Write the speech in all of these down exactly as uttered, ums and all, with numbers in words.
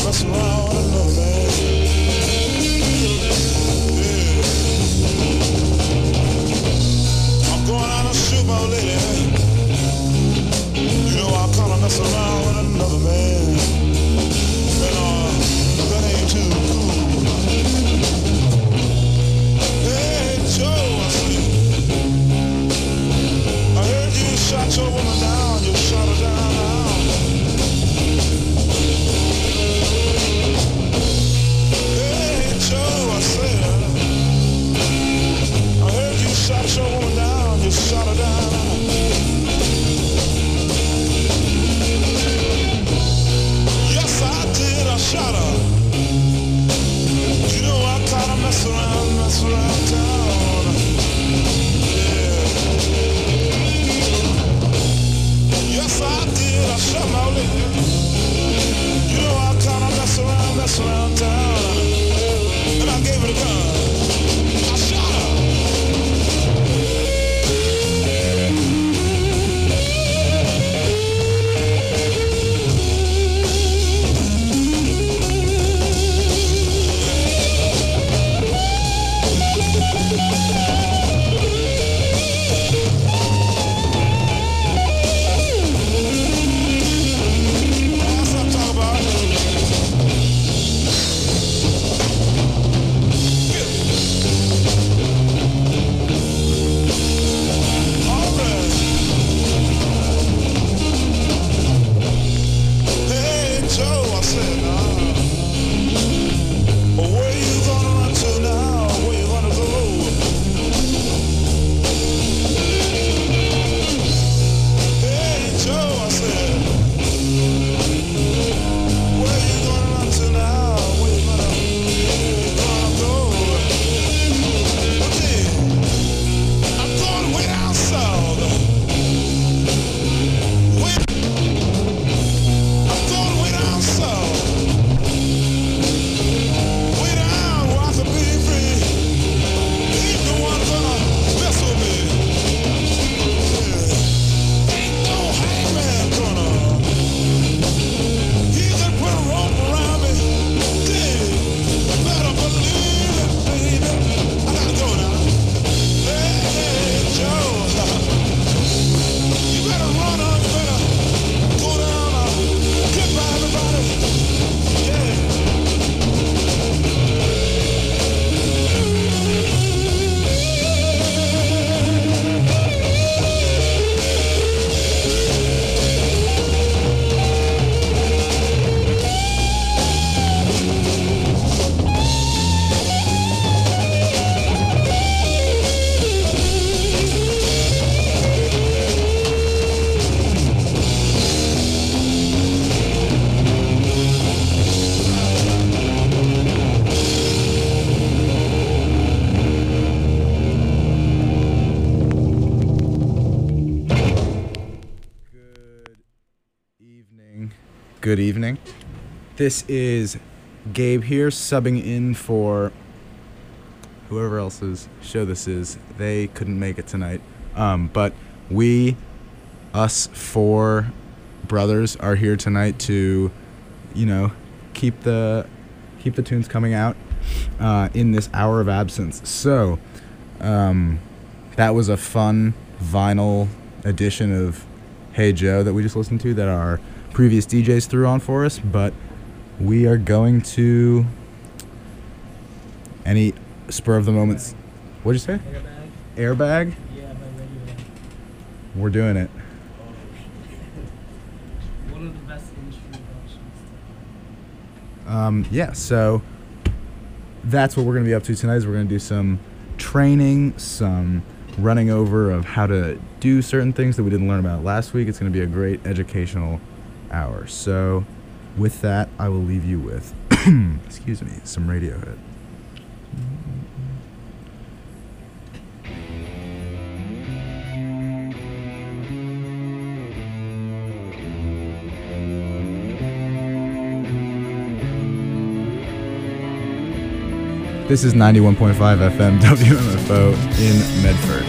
mess around with another man. Yeah. I'm going out and shoot my lady. You know I kinda mess around with another man. And uh, that ain't too cool. Hey Joe, I see. I heard you shot your woman down, you shot her down now. Hey Joe, I said, I heard you shot your woman down, you shot her down now. Yes I did, I shot her. You know I kinda mess around, mess around town. Yeah. Yes I did, I shot my lady. You know I kinda mess around, mess around town. And I gave her the gun. I shot her. That's what I'm talking about. All right. Hey Joe, I said, nah. Where you gonna run to now? Where you gonna go? Hey Joe, I said, where you gonna run to now? Where you gonna, where you gonna go? But then, I'm going way down south. Way, I'm going way down south. Way down where I can be free. Ain't no one gonna mess with me. Yeah. Ain't no hangman gonna. He can put a rope around me. Yeah. Better believe it, baby. I gotta go now. Hey, Joe. You better run on. You better go down. Uh, get by everybody. Yeah. Evening. Good evening. This is Gabe here, subbing in for whoever else's show this is. They couldn't make it tonight. Um, but we, us four brothers, are here tonight to, you know, keep the keep the tunes coming out uh, in this hour of absence. So, um, that was a fun vinyl edition of Hey Joe that we just listened to that our previous D Js threw on for us, but we are going to any spur of the moments. What'd you say? Airbag. Airbag? Yeah, by Radio. We're doing it. One of the best industry options. Um, yeah, so that's what we're going to be up to tonight is we're going to do some training, some running over of how to do certain things that we didn't learn about last week. It's going to be a great educational hour. So with that, I will leave you with, excuse me, some Radiohead. This is ninety-one point five F M W M F O in Medford.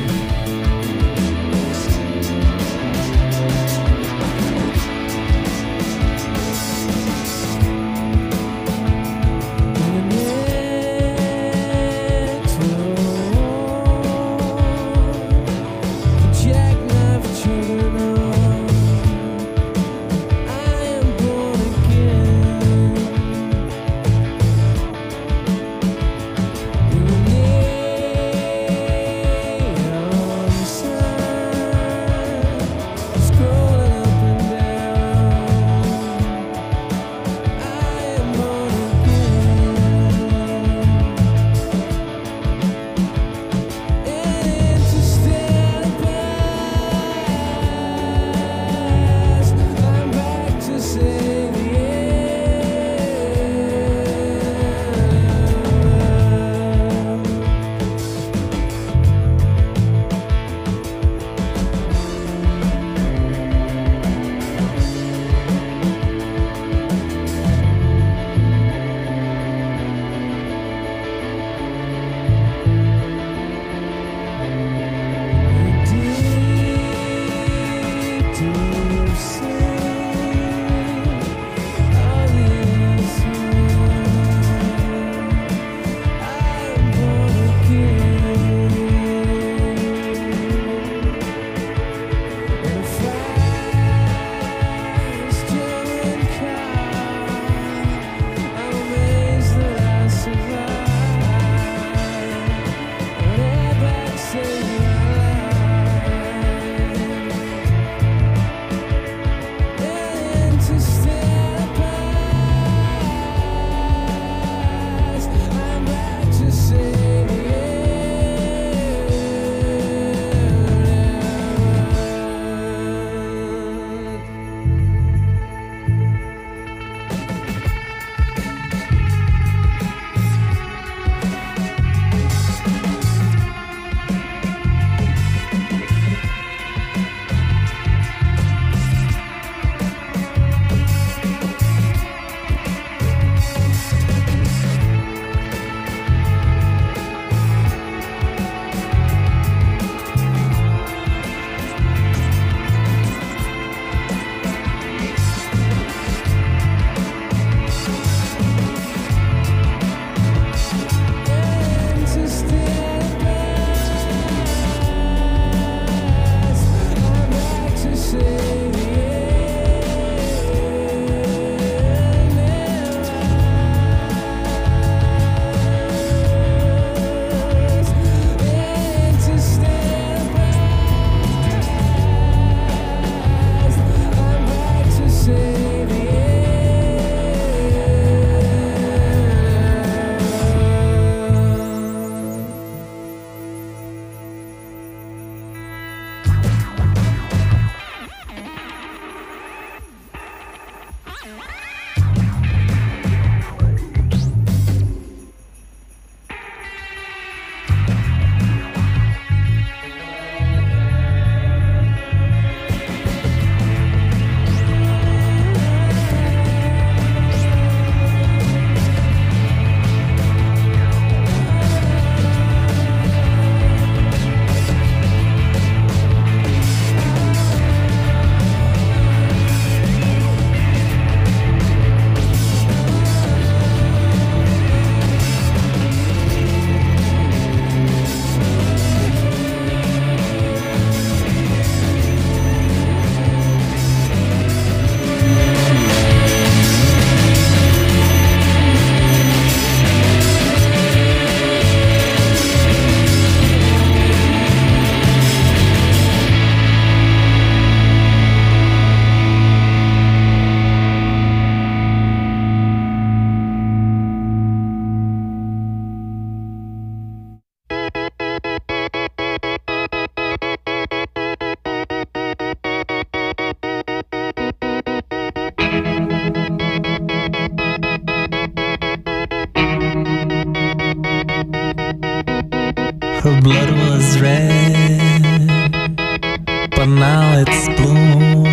Her blood was red, but now it's blue.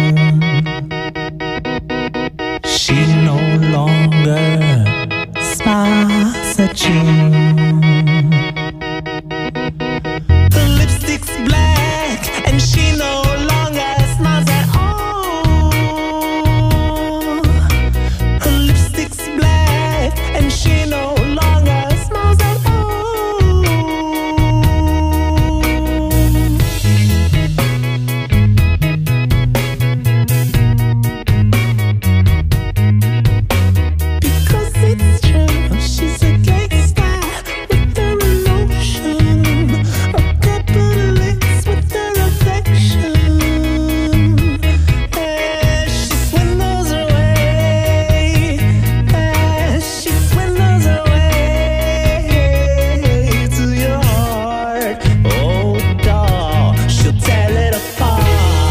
She no longer smiles at you. Her lipstick's black, and she no longer smiles at all. Her lipstick's black, and she no longer smiles at all. Because it's true, she's a gangster with her emotion, a capitalist with her affection. And she swindles away, and she swindles away to your heart. Oh, doll, she'll tear it apart.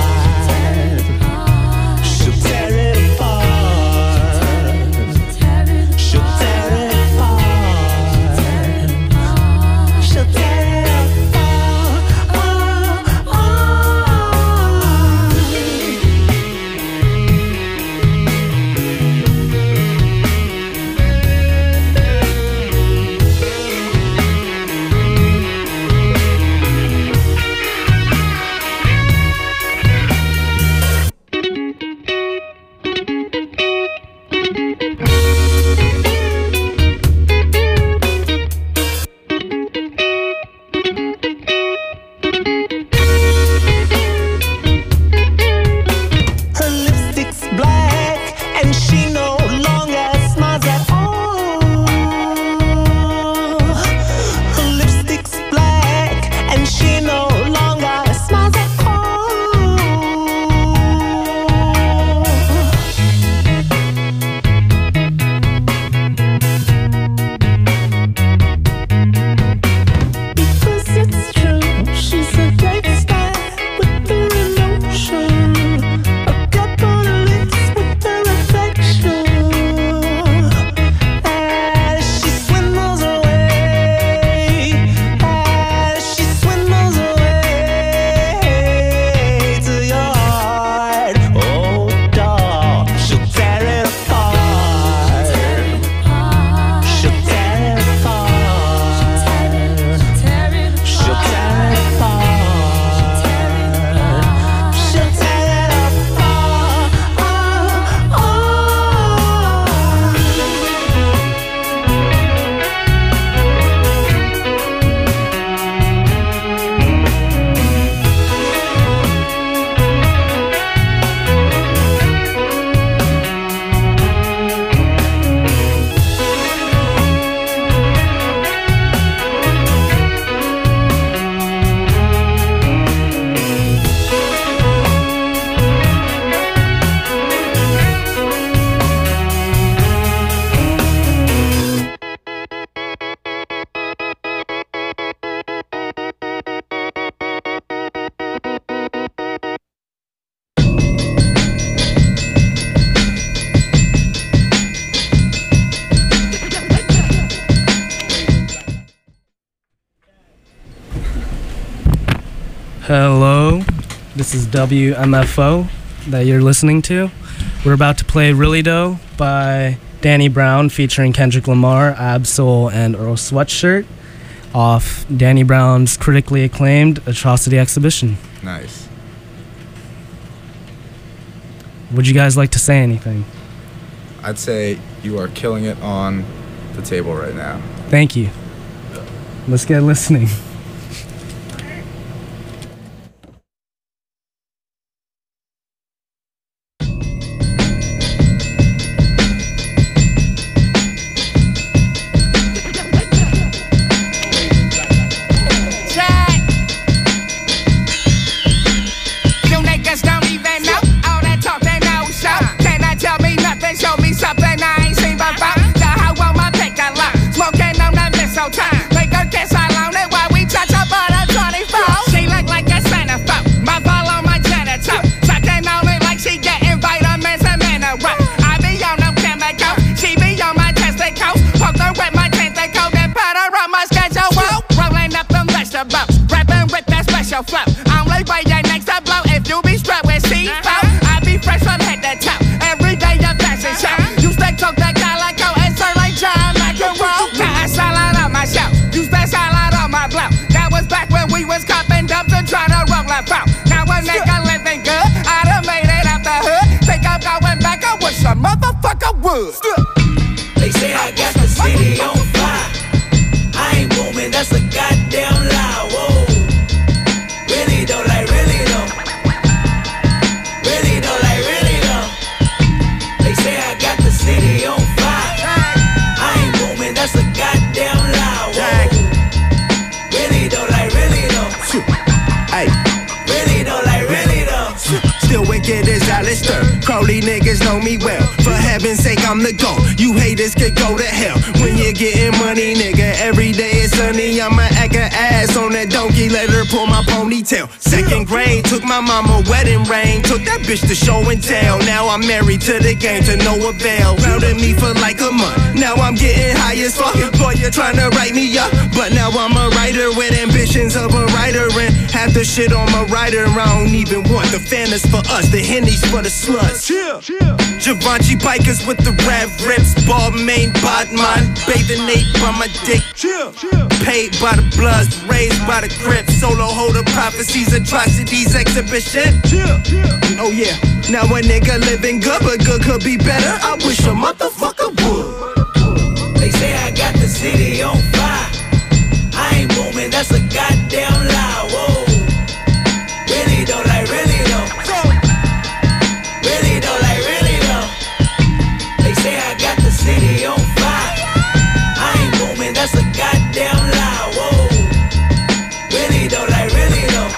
She'll tear it apart. She'll tear it apart. She'll tear it Her lipstick's black, and she no longer smiles at all. Her lipstick's black, and she no longer smiles at all. Hello, this is W M F O that you're listening to. We're about to play Really Dough by Danny Brown featuring Kendrick Lamar, Ab-Soul, and Earl Sweatshirt off Danny Brown's critically acclaimed Atrocity Exhibition. Nice. Would you guys like to say anything? I'd say you are killing it on the table right now. Thank you. Let's get listening. They say I got the city on fire. I ain't booming, that's a goddamn lie. Whoa. Really though, like really though. Really though, like really though. They say I got the city on fire. I ain't booming, that's a goddamn lie. Whoa. Really though, like really though. Hey. Really though, like really though. Still wicked as Alistair. Crowley niggas know me well. For heaven's sake, I'm the GOAT. You haters could go to hell. When you're getting money, nigga, every day is sunny. I'ma act a ass on that donkey, let her pull my ponytail. Second grade, took my mama wedding ring. Took that bitch to show and tell. Now I'm married to the game to no avail. Rounded me for like a month. Now I'm getting high as fuck. Boy, you're trying to write me up. But now I'm a writer with ambitions of a writer. And half the shit on my writer, I don't even want. The fan is for us, the Henny's for the sluts. Chill, chill. Givenchy bikers with the rap rips, ball main, Bodman, bathing Nate by my dick. Chill, chill. Paid by the Bloods, raised by the Crips, solo holder prophecies, atrocities, exhibition. Chill, chill. Oh yeah, now a nigga living good, but good could be better. I wish a motherfucker would. They say I got the city on fire. I ain't booming, that's a goddamn lie. Whoa. Really though, like really though. Really though, like really though. They say I got the city on fire. I ain't booming, that's a goddamn lie. Whoa. Really though, like really though.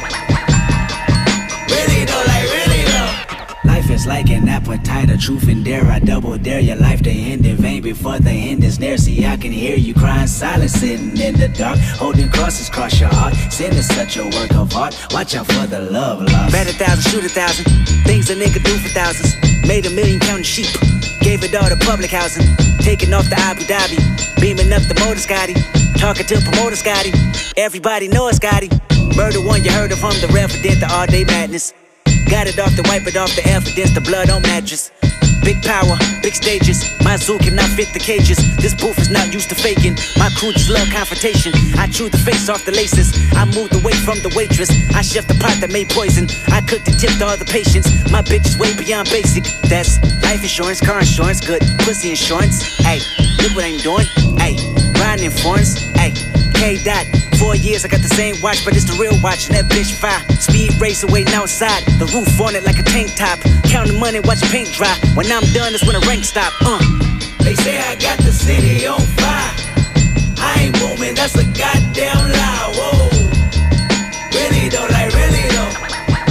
Really though, like really though. Life is like an appetite, a truth and dare. I double dare your life to end in vain before the end is near. See, I can hear you crying silent, sitting in the dark, holding crosses cross your heart. Sin is such a work of art. Watch out for the love lost. Bet a thousand, shoot a thousand. Things a nigga do for thousands. Made a million counting sheep. Gave it all to public housing. Taking off the Abu Dhabi. Beaming up the motor Scotty. Talking to promoter Scotty. Everybody knows Scotty. Murder one you heard of him. The resident, the all day madness. Got it off the wipe it off the evidence. The blood on mattress. Big power, big stages. My zoo cannot fit the cages. This booth is not used to faking. My crew just love confrontation. I chew the face off the laces. I moved away from the waitress. I chef the pot that made poison. I cooked and tipped all the patients. My bitch is way beyond basic. That's life insurance, car insurance, good pussy insurance. Ayy, look what I'm doing. Ayy, riding in foreigns. Ayy, K dot. Four years, I got the same watch, but it's the real watch, and that bitch fire. Speed racer waiting outside, the roof on it like a tank top. Counting money, watch paint dry. When I'm done, it's when the rank stop. Uh. They say I got the city on fire. I ain't booming, that's a goddamn lie. Whoa. Really though, like really though.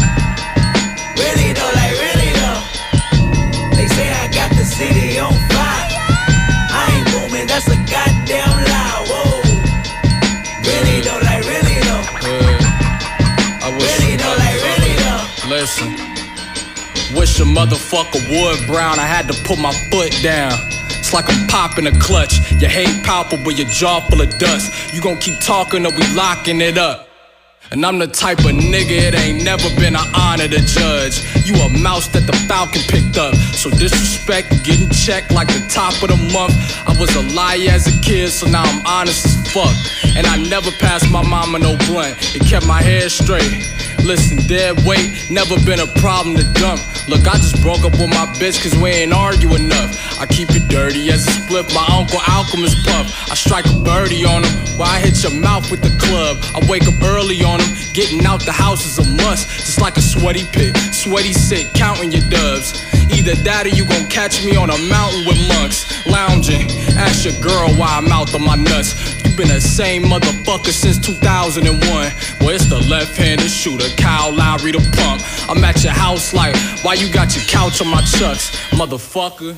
Really though, like really though. They say I got the city on fire. I ain't booming, that's a goddamn lie. Whoa. Really though, like really though. Yeah. I wish Really though, like really though. Listen. Wish a motherfucker would, Brown. I had to put my foot down. It's like I'm popping a clutch. Your hate palpable, your jaw full of dust. You gon' keep talking or we locking it up. And I'm the type of nigga it ain't never been an honor to judge. You a mouse that the Falcon picked up, so disrespect getting checked like the top of the month. I was a liar as a kid, so now I'm honest as fuck. And I never passed my mama no blunt, it kept my hair straight. Listen, dead weight, never been a problem to dump. Look, I just broke up with my bitch cause we ain't argue enough. I keep it dirty as a split, my uncle Alchemist puff. I strike a birdie on him while I hit your mouth with the club. I wake up early on him, getting out the house is a must. Just like a sweaty pit, sweaty sick, counting your dubs. Either that or you gon' catch me on a mountain with monks, lounging. Ask your girl why I'm out on my nuts. You been the same motherfucker since two thousand one. Well, it's the left-handed shooter, Kyle Lowry the pump. I'm at your house like, why you got your couch on my chucks, motherfucker?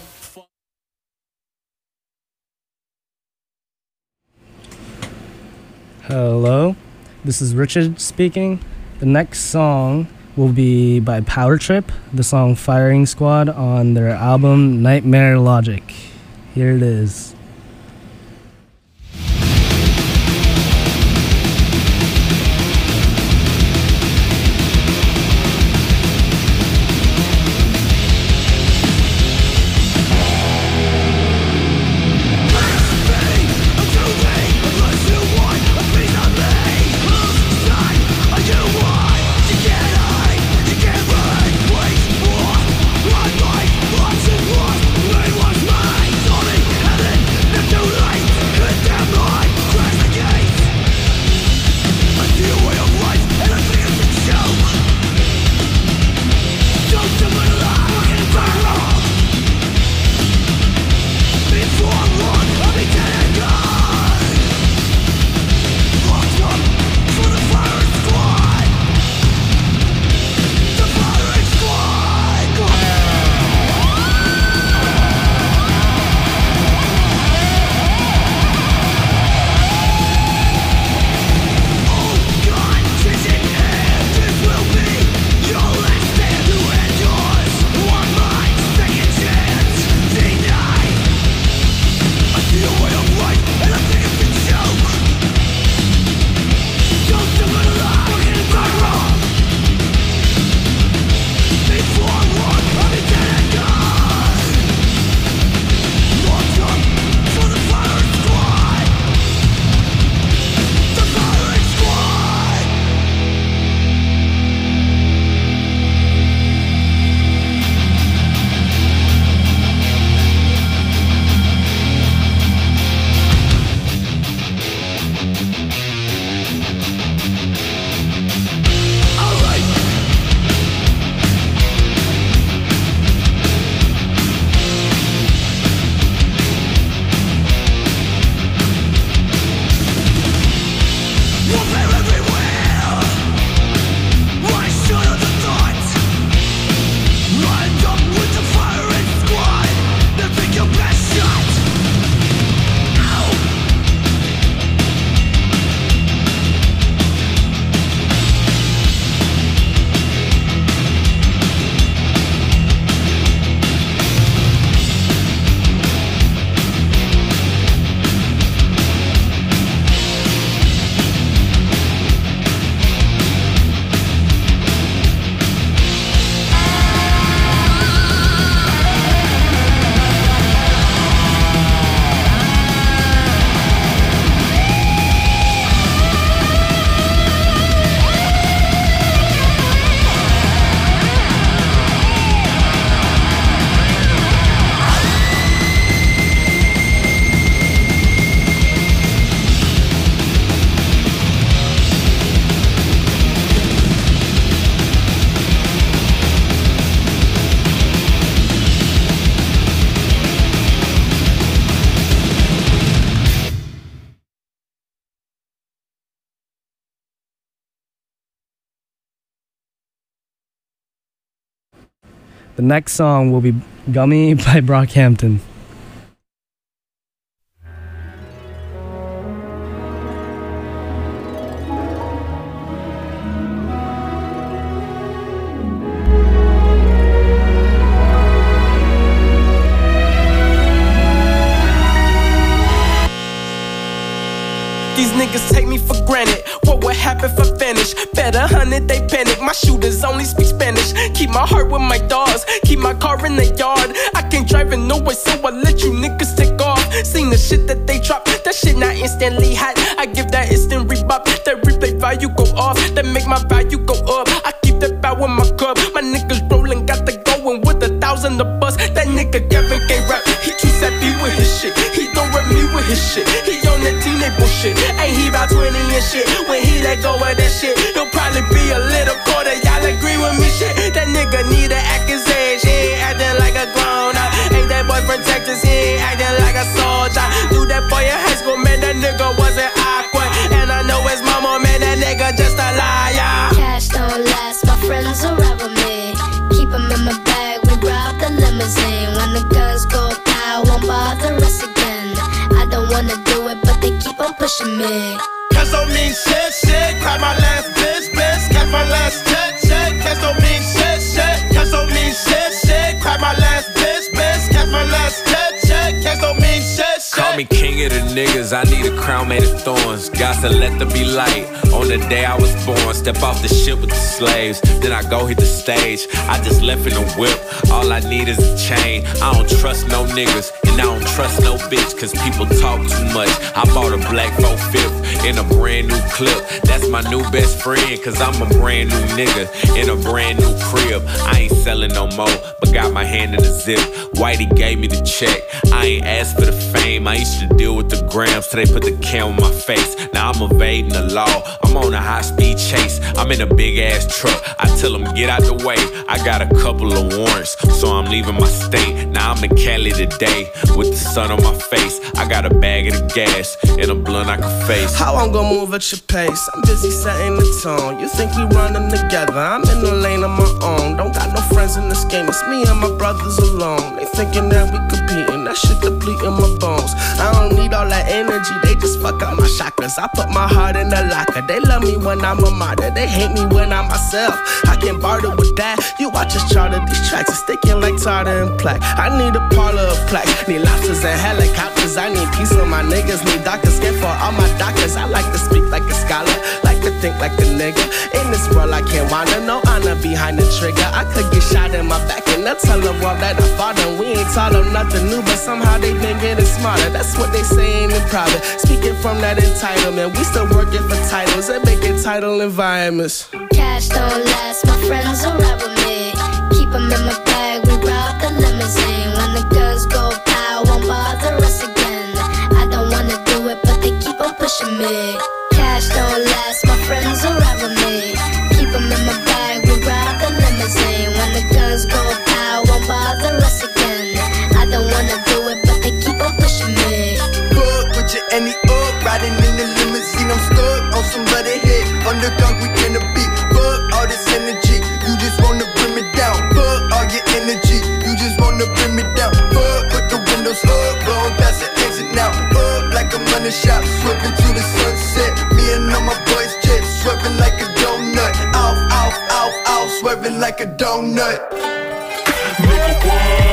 Hello, this is Richard speaking. The next song will be by Power Trip, the song Firing Squad on their album Nightmare Logic. Here it is. The next song will be Gummy by Brockhampton. These niggas take me for granted. What would what happened if I finish. Bet a hundred they panic. My shooters only speak Spanish. Keep my heart with my dogs. Keep my car in the yard. I can't drive in no way, so I let you niggas take off. Seen the shit that they drop. That shit not instantly hot. I give that instant rebop. That replay value go off. That make my value go up. I keep that bow in my cup. My niggas rolling, got the going with a thousand a bus. That nigga Kevin can't rap. He too sappy with his shit. He don't rap me with his shit. He on that teenage bullshit. Ain't he about twenty and shit? When he let go of that shit, he'll probably be a little quarter. Y'all agree with me, shit? That nigga need to act his age. He ain't acting like a grown up. Ain't that boy protectors? He ain't acting like a soldier. Do that for your high school, man. That nigga wasn't awkward. And I know his mama, man. That nigga just a liar. Cash don't last. My friends will ride with me. Keep 'em in my bag. We rob the limousine. When the guns go pow, won't bother us again. I don't wanna do it, but they keep on pushing me. Cash don't mean shit, shit. Cry my last bitch, bitch. Cash my last check, check. Cash don't mean shit, shit. Cash don't mean shit, shit. Cry my last bitch, bitch. Cash my last check, check. Cash don't mean shit, shit. Call me king of the niggas, I need a crown made of thorns. Got to let there be light on the day I was born. Step off the ship with the slaves, then I go hit the stage. I just left in a whip, all I need is a chain. I don't trust no niggas, and I don't trust no bitch, cause people talk too much. I bought a black four fifth in a brand new clip. That's my new best friend, cause I'm a brand new nigga in a brand new crib. I ain't selling no more, but got my hand in the zip. Whitey gave me the check, I ain't asked for the fame. I used to deal with the grams till they put the cam on my face. Now I'm evading the law, I'm on a high speed chase. I'm in a big ass truck, I tell them get out the way. I got a couple of warrants, so I'm leaving my state. Now I'm in Cali today, with the sun on my face. I got a bag of the gas, and a blunt I can face. How I'm gonna move at your pace? I'm busy setting the tone. You think we running together? I'm in the lane of my own. Don't got no friends in this game, it's me and my brothers alone. They thinking that we competing, that shit depleting my bones. I don't need all that energy, they just fuck up my chakras. I put my heart in the locker. They love me when I'm a martyr, they hate me when I'm myself. I can barter with that. You watch us charter these tracks, it's sticking like tartar and plaque. I need a parlor of plaque, need lobsters and helicopters. I need peace for my niggas, need doctors, skin for all my doctors. I like to speak like a scholar, like to think like a nigga. In this world I can't wanna, no honor behind the trigger. I could get shot in my back and they'll tell the world that I fought them. We ain't taught them nothing new, but somehow they been getting smarter. That's what they saying in private, speaking from that entitlement. We still working for titles and making title environments. Cash don't last, my friends will ride with me. Keep 'em in my bag, we rob the limousine. When the guns go pow, won't bother us again. I don't wanna do it, but they keep on pushing me. Cash don't last, my friends will ride with me. Keep 'em in my bag, we rob the limousine. When the guns go pow, won't bother us again. I don't wanna do it, but they keep on pushing me. Fuck with your Annie up, riding in the limousine. I'm stuck on somebody's head, on the gun we can beat. Fuck all this energy, you just wanna bring me down. Fuck all your energy, you just wanna bring me down. Fuck with the windows up, blowing past the exit now. Up like I'm running shop, swerving to the sunset. Me and all my boys jet, swerving like a donut. Off, off, off, off, swerving like a donut. Nigga, what?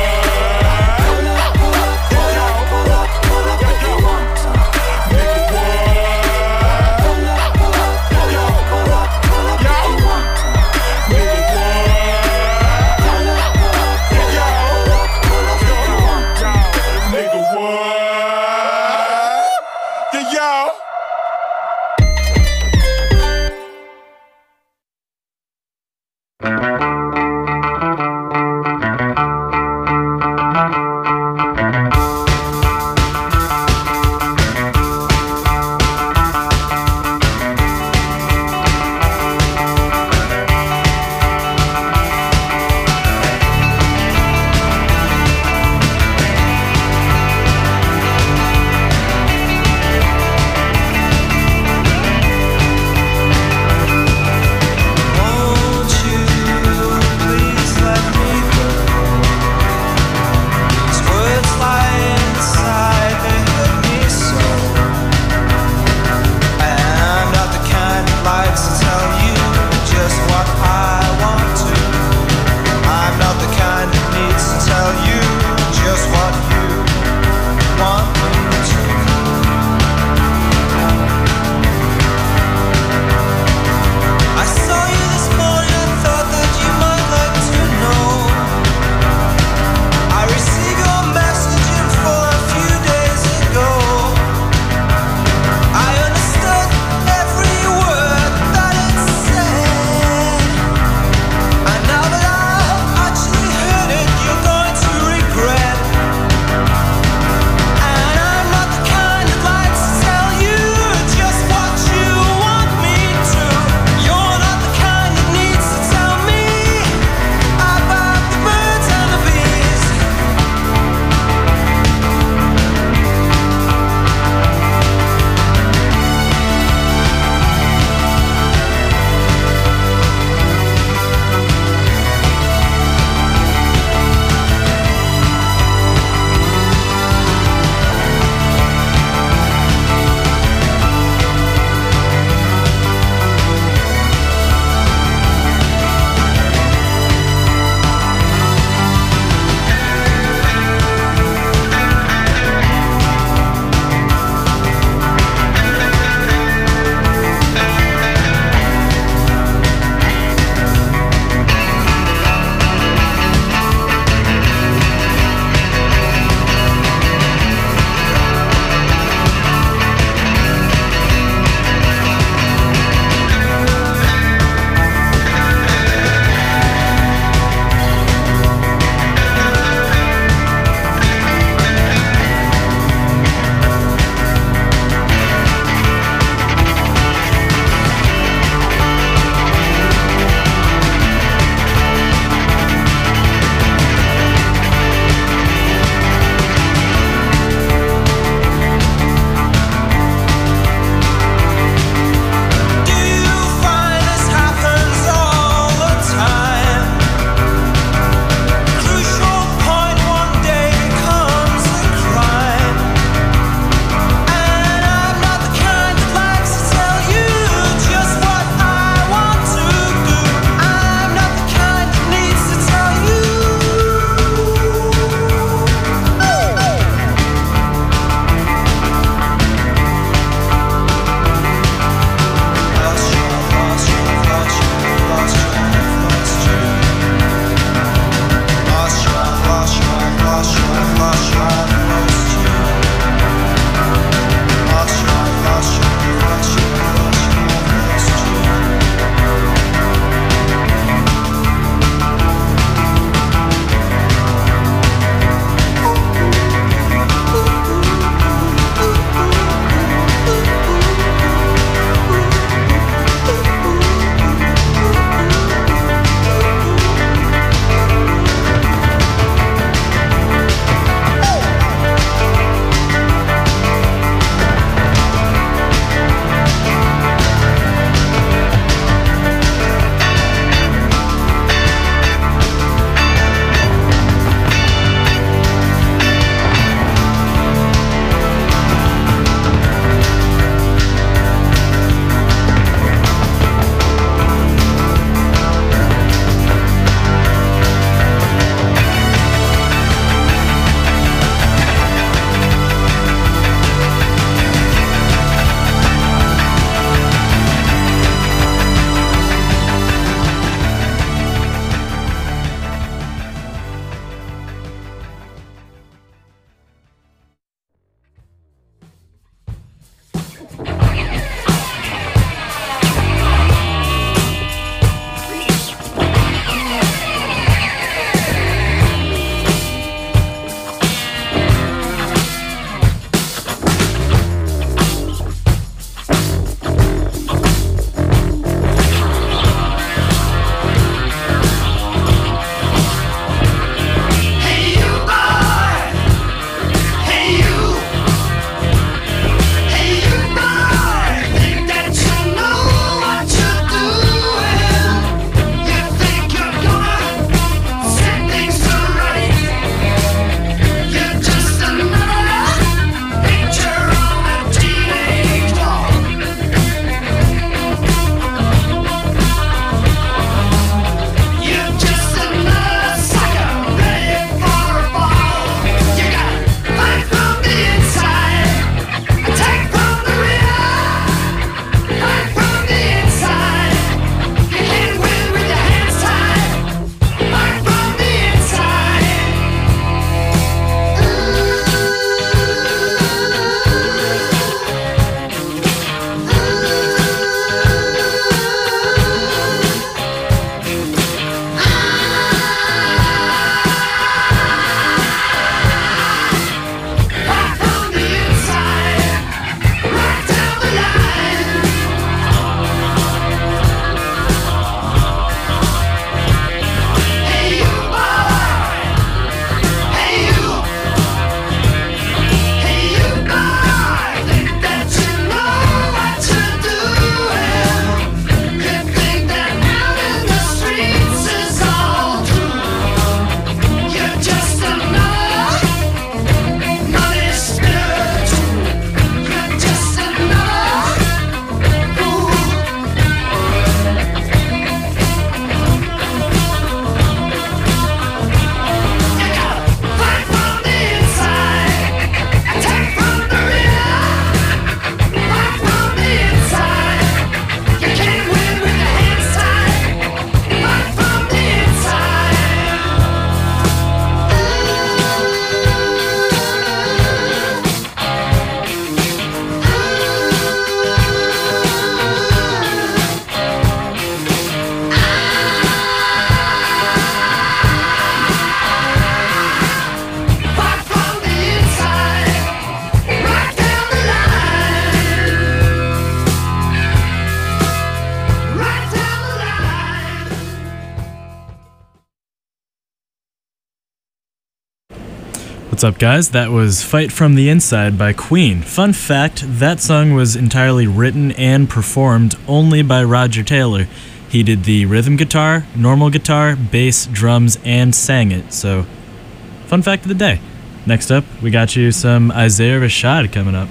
What's up, guys? That was Fight From the Inside by Queen. Fun fact, that song was entirely written and performed only by Roger Taylor. He did the rhythm guitar, normal guitar, bass, drums, and sang it. So, fun fact of the day. Next up, we got you some Isaiah Rashad coming up.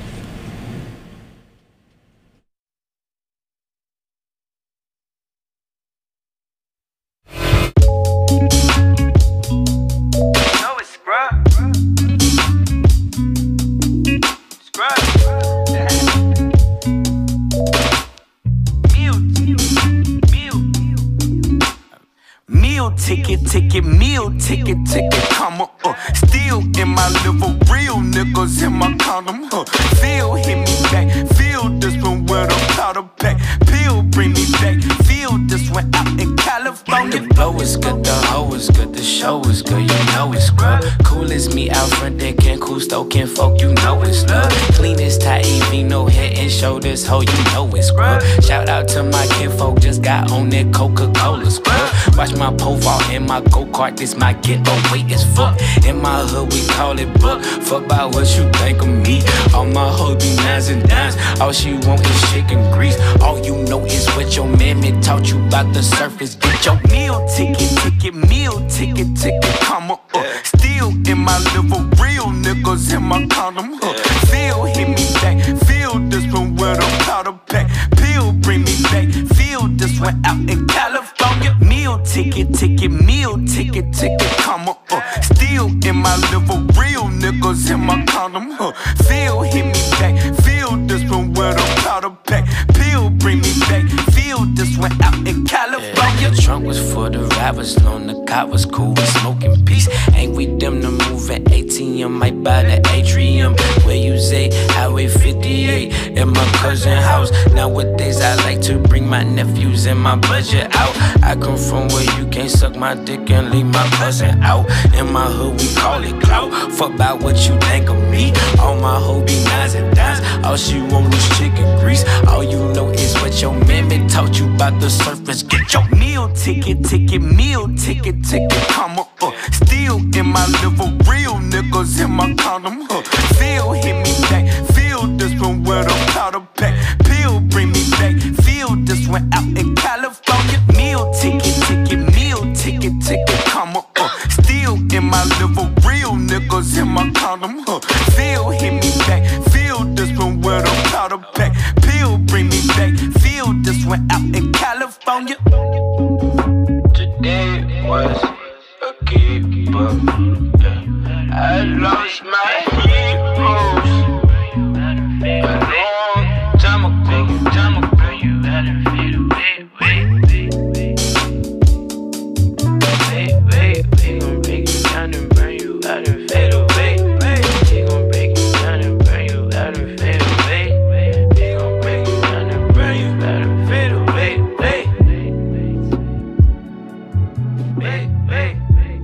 Ticket, ticket, meal ticket, ticket, comma, uh. Still in my liver, real niggas in my condom, huh. Feel hit me back, feel this one with a powder pack. Pill bring me back, feel this one out in California. The blow is good, the hoe is good, the show is good, you know it's scrub. Cool as me out front, they can cool stoking folk, you know it's love. Clean as Taivy, no head and shoulders, ho, you know it's scrub. Shout out to my kinfolk, just got on that Coca-Cola scrub. Watch my pole vault in my go-kart, this my getaway is fuck. In my hood, we call it book. Fuck about what you think of me. All my hoes be nines and dimes. All she want is chicken grease. All you know is what your mammy taught you about the surface. Get your meal ticket, ticket, meal ticket, ticket, comma, uh. Still in my liver, real niggas in my condom, huh. Feel hit me back, feel this one with a powder pack. Pill bring me back, feel this one out in California. Meal ticket, ticket, meal ticket, ticket, comma, uh. Still in my liver, real niggas in my condom, huh. Feel hit me back, feel this one with a powder pack. Pill bring me back, feel this one out in California. Yeah, the trunk was for the ride was long, the cop was cool, we smoking peace. Ain't we them to move at A T M, might buy the atrium. Where you say, Highway fifty-eight, in my cousin's house. Nowadays I like to bring my nephews and my budget out. I come from where you can't suck my dick and leave my cousin out. In my hood we call it clout. Fuck about what you think of me. All my hoes be nines and dimes. All she want is chicken grease. All you know is what your mammy taught you about the surface. Get your meal ticket, ticket, meal ticket, ticket, comma, uh. Still in my liver, real niggas in my condom, huh. Feel hit me back, feel this one with a powder pack. Pill bring me back, feel this one out in California. Meal ticket, ticket, meal ticket, ticket, comma, uh. Still in my liver, real niggas in my condom, huh. Feel hit me back, feel this one with a powder pack. Pill bring me back, feel this one out in California. Today was a keeper. I lost my heroes a long time ago. Time ago, you had to fade away. Wait, wait, wait, we gon' break you down and burn you out and fade away. We gon' break you down and burn you out and fade away. We gon' break you down and burn you out and fade away. Wait, wait, wait.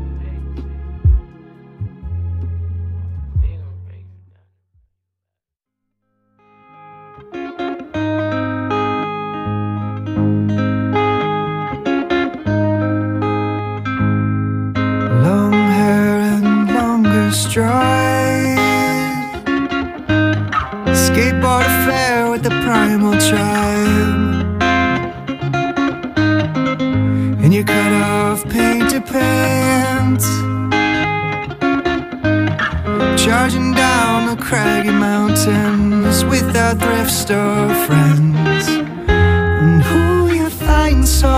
Long hair and longer stride, skateboard affair with the primal tribe, and your cut off painted pants, charging down the craggy mountains with our thrift store friends. And who you find so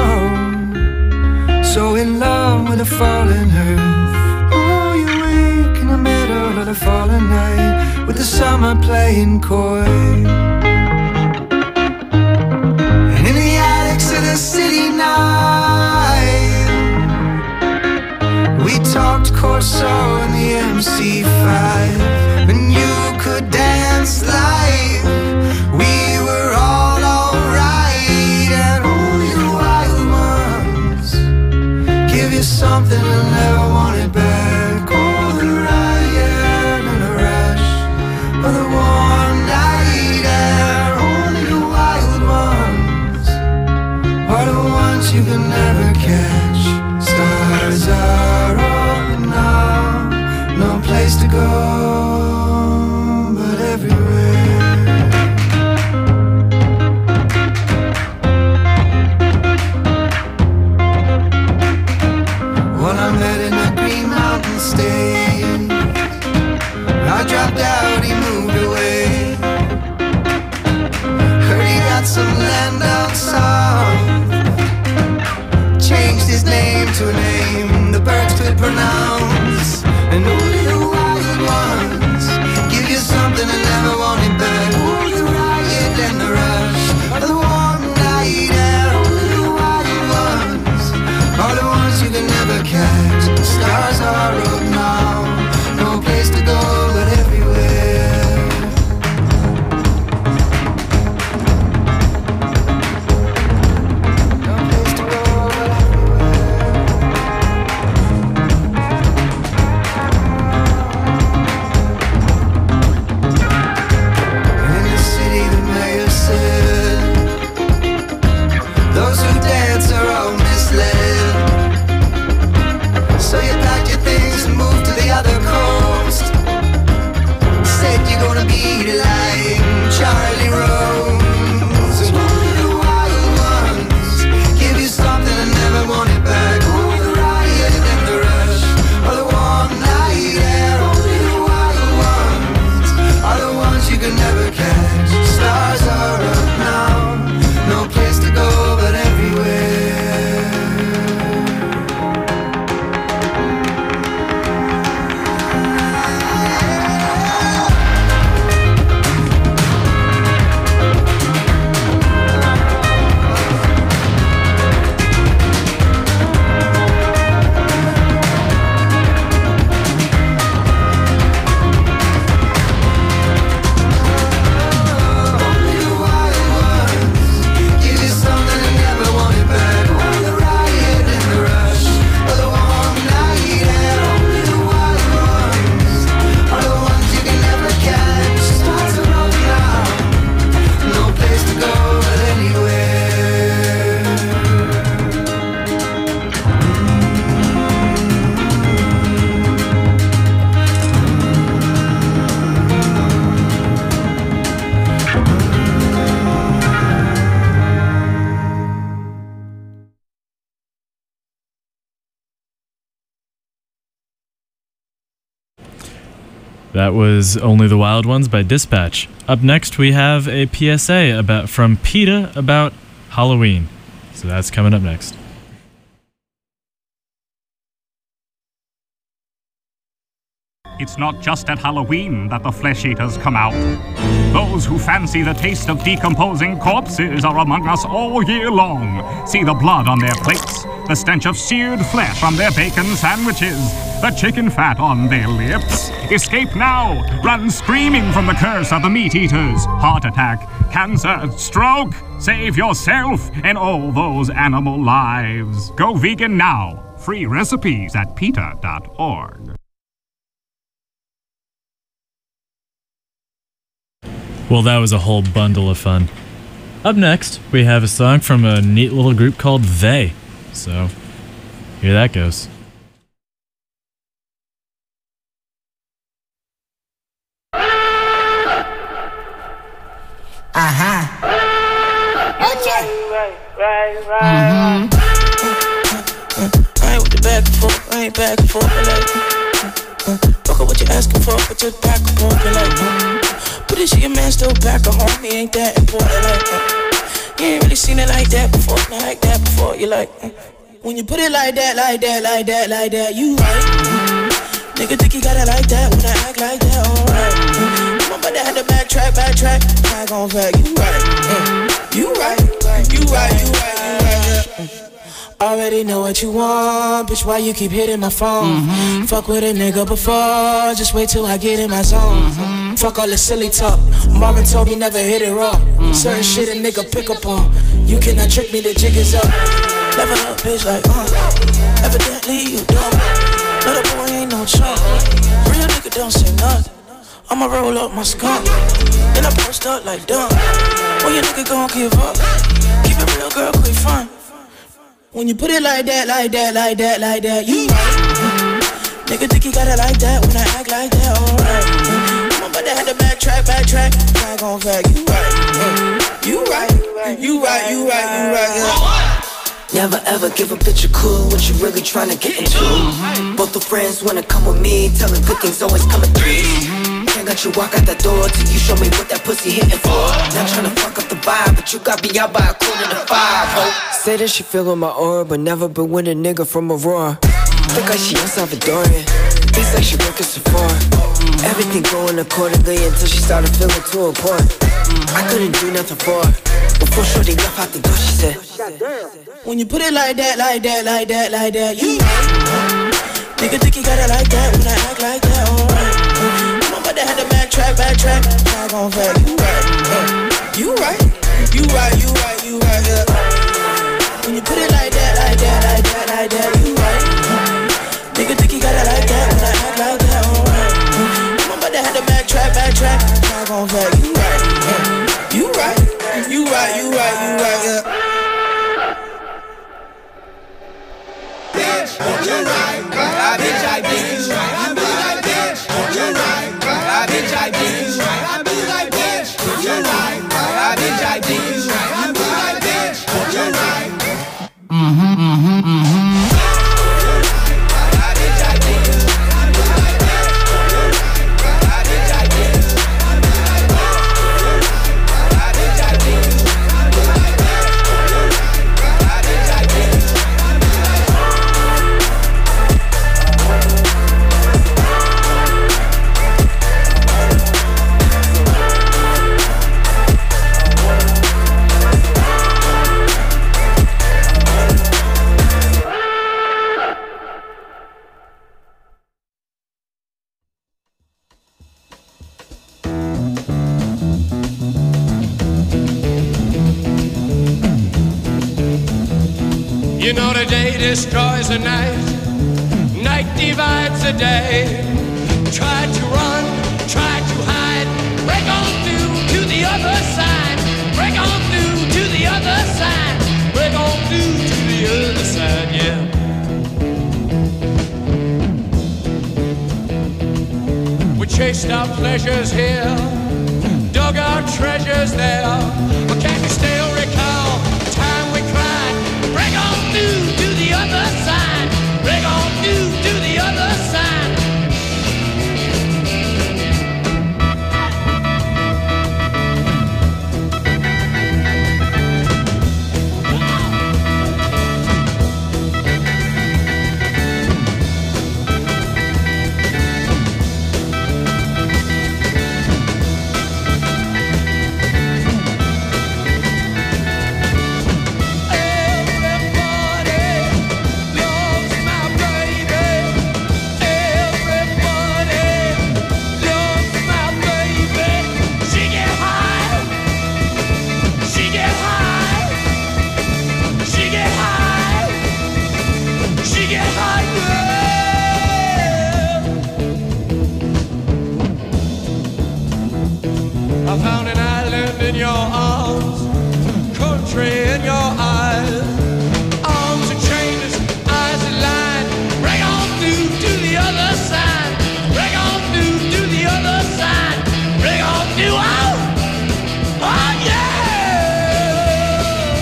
So in love with the fallen earth? Oh, you wake in the middle of the fallen night with the summer playing coy. And in the attics of the city night, we talked Corso and the M C five, and you could dance like we were all alright. And all you wild ones give you something and never want it back. Oh, the riot and the rush of the warm night air. Only the wild ones are the ones you can never catch. Stars are open now, no place to go. could never catch. Stars are up now, no place to go but everywhere. That was Only the Wild Ones by Dispatch. Up next, we have a P S A about from PETA about Halloween. So that's coming up next. It's not just at Halloween that the flesh eaters come out. Those who fancy the taste of decomposing corpses are among us all year long. See the blood on their plates, the stench of seared flesh from their bacon sandwiches, the chicken fat on their lips. Escape now! Run screaming from the curse of the meat eaters. Heart attack, cancer, stroke. Save yourself and all those animal lives. Go vegan now. Free recipes at PETA dot org. Well, that was a whole bundle of fun. Up next, we have a song from a neat little group called They. So, here that goes. Uh-huh. Okay. Right, right, right. Mm-hmm. I ain't with the back and forth, I ain't back and forth, I like uh, fuck up what you asking for, but just back and forth, I like uh, but this shit, your man still back at home, he ain't that important, like uh, you ain't really seen it like that before, not like that before, you like uh, when you put it like that, like that, like that, like that, you right mm-hmm. Nigga think you got it like that, when I act like that, alright mm-hmm. I'm about to have to backtrack, backtrack, I gon' back, you right mm-hmm. You right, you right, you right, you right, yeah. Already know what you want, bitch, why you keep hitting my phone? Mm-hmm. Fuck with a nigga before, just wait till I get in my zone. Mm-hmm. Fuck all the silly talk, Marvin told me never hit it raw. Mm-hmm. Certain shit a nigga pick up on, you cannot trick me, the jig is up. Level up, bitch, like, uh, evidently you dumb. Little boy ain't no chump, real nigga don't say nothing. I'ma roll up my skunk, then I post up like dumb. When your nigga gon' give up, keep it real, girl, quick fun. When you put it like that, like that, like that, like that, you right. Mm-hmm. Nigga think you got it like that, when I act like that, alright. Mm-hmm. I'm about to have to backtrack, backtrack, I gon' back, you right. Mm-hmm. You right, you right, you right, you right, yeah. Never ever give a bitch a clue what you really tryna get into. Mm-hmm. Both the friends wanna come with me, telling good things always come in threes. Mm-hmm. Can't let you walk out that door till you show me what that pussy hitting for. Not tryna fuck up the vibe, but you got me out by a quarter to five, ho. Say that she feelin' my aura, but never been with a nigga from Aurora. Think like she on Salvadorian, thinks like she working Sephora. Everything going accordingly until she started feeling too important. I couldn't do nothing for her. Before shorty left out the door, she said, when you put it like that, like that, like that, like that, you right. Nigga think you got it like that, when I act like that, alright. I'm about to have to backtrack, backtrack, I gon' back, you right. You right, you right, you right, you right, yeah. When you put it like that, like that, like that, like that, you right. Nigga think you got it like that, when I act like that, alright. I'm about to have to backtrack, backtrack, I gon' back, you right. You right, you right, you right, you right, yeah. Bitch, you're right, I bitch, I bitch, I be like bitch, you're right, I bitch, I bitch, I be like bitch, you're right, I bitch, I bitch, I be like bitch, you're right. Mm-hmm, mm-hmm, mm-hmm. You know the day destroys the night, night divides the day. Try to run, try to hide, break on through to the other side, break on through to the other side, break on through to the other side, yeah. We chased our pleasures here, dug our treasures there, but can you still recall the time we cried? Break on through to the other side, break on through to the other side. I found an island in your arms, country in your eyes. Arms are chainless, eyes are lined. Break on through to the other side. Break on through to the other side. Break on through, oh, oh yeah.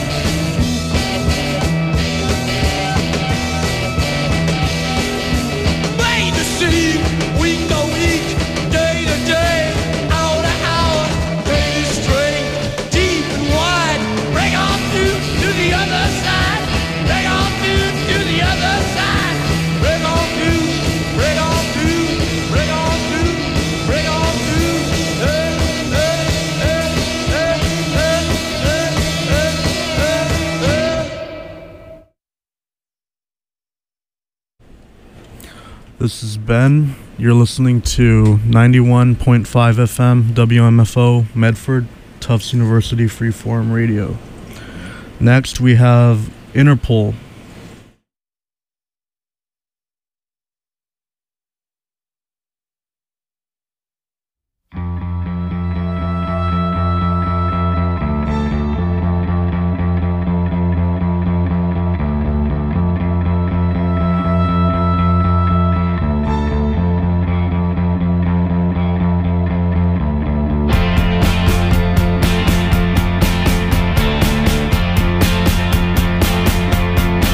Made to see, week to week, day to day. This is Ben. You're listening to ninety-one point five F M W M F O Medford, Tufts University Freeform Radio. Next we have Interpol. Thank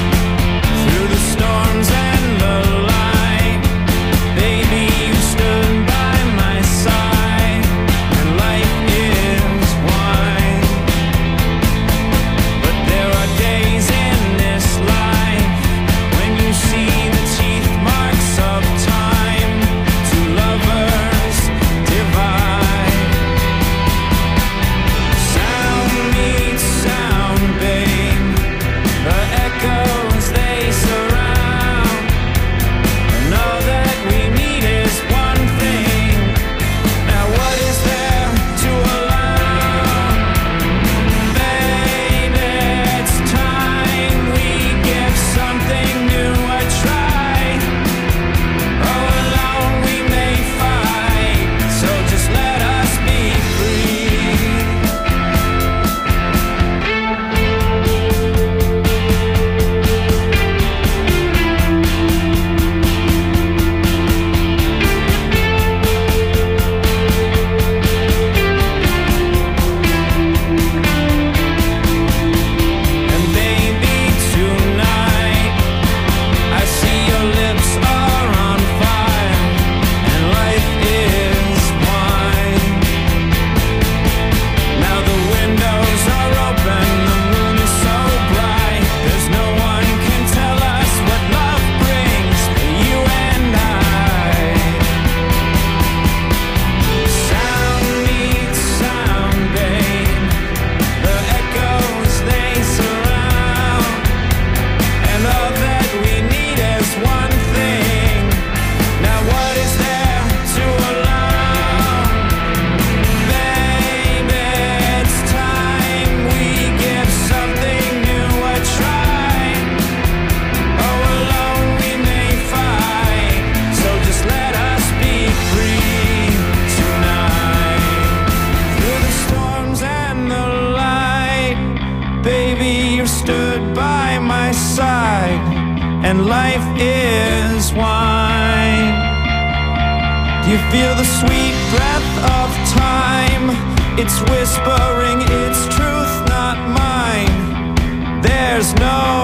and life is wine. Do you feel the sweet breath of time? It's whispering its truth, not mine. There's no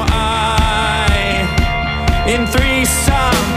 I in threesome.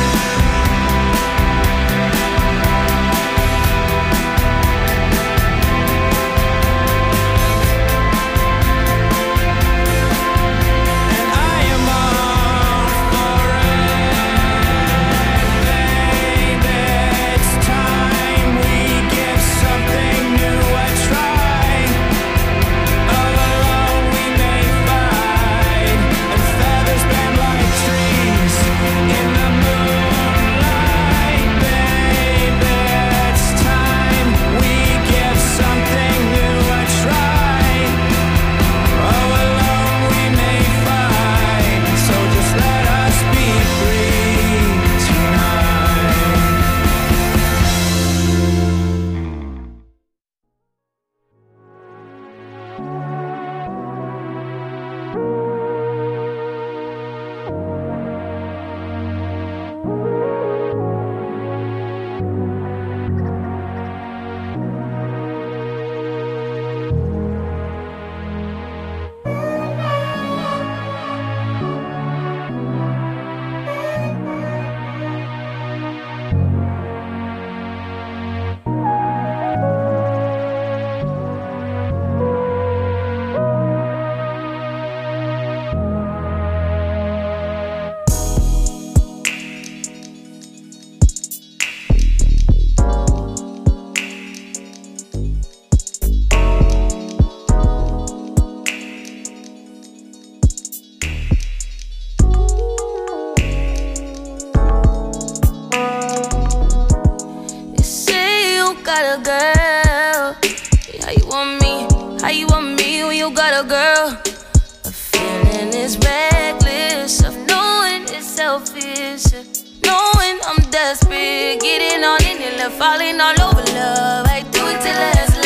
Falling all over love, I do it till last,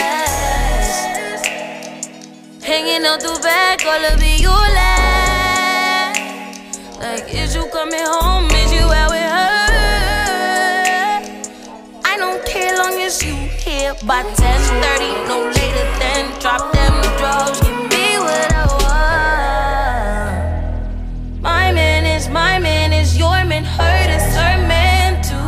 last. Hanging out the back, all of it you last. Like, is you coming home, is you out with her? I don't care long as you here by ten thirty, no later than drop them drawers, give me what I want. My man is my man is your man, her is her man too.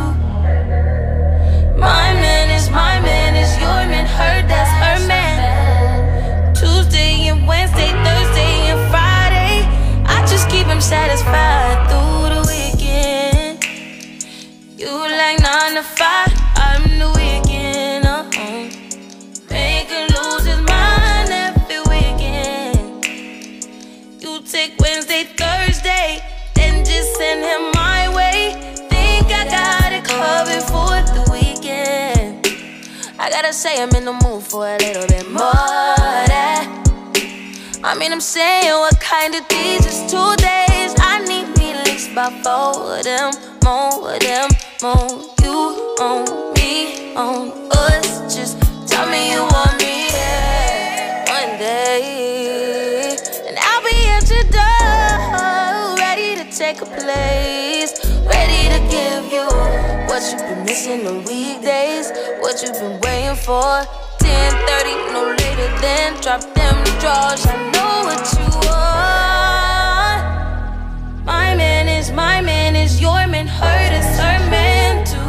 My man is my man is your man, her that's her man. Tuesday and Wednesday, Thursday and Friday, I just keep him satisfied through the weekend. You like nine to five, I'm the weekend. Uh-huh. Make him lose his mind every weekend. You take Wednesday, Thursday, then just send him my way. Think I got it covered for the weekend. I gotta say I'm in the mood for a little bit more of that. I mean I'm saying what kind of these is two days. I need me at least about four of them, more of them, more. You on me, on us. Just tell me you want me, yeah, one day. And I'll be at your door, ready to take a place, ready to give you what you've been missing on weekdays, what you've been waiting for. ten thirty, no later than drop them drawers. I know what you want. My man is my man is your man, her is her man too.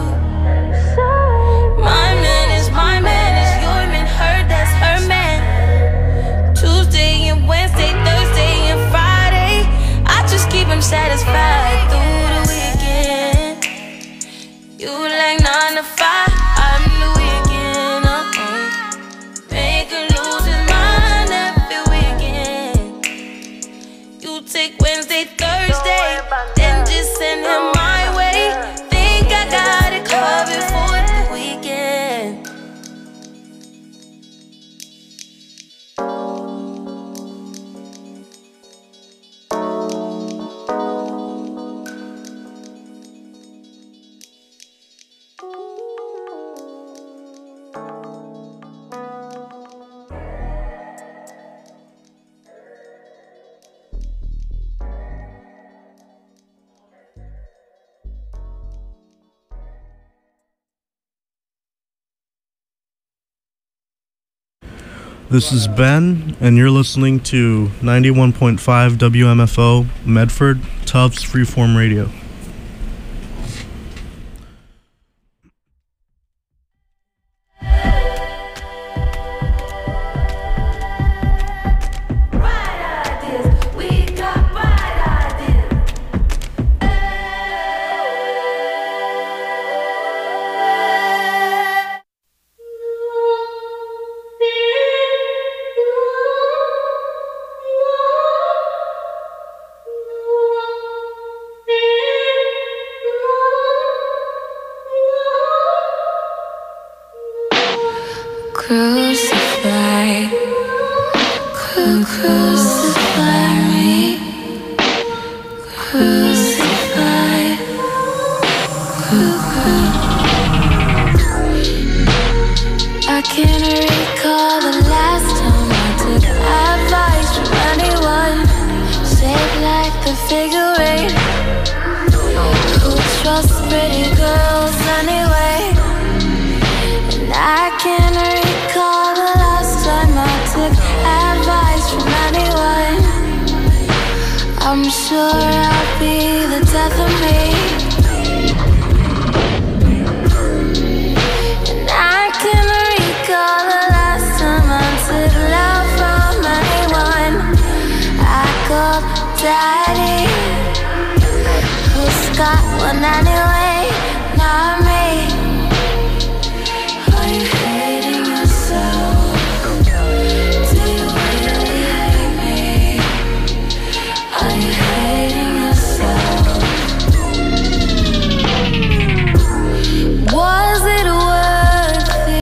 My man is my man is your man, her that's her man. Tuesday and Wednesday, Thursday and Friday, I just keep him satisfied through the weekend. You like nine to five, I'm the weekend. Uh-uh. Make him lose his mind every weekend. You take Wednesday, Thursday, then just send him my way. Think I This is Ben, and you're listening to ninety-one point five W M F O, Medford, Tufts Freeform Radio. Crucify, cru- crucify me, crucify, cru- cru- I can't recall the last time I took advice from anyone, shaped like the figure eight. Who trusts pretty girls anyway? And I can't recall the last time I took advice from anyone. I'm sure I'll be the death of me.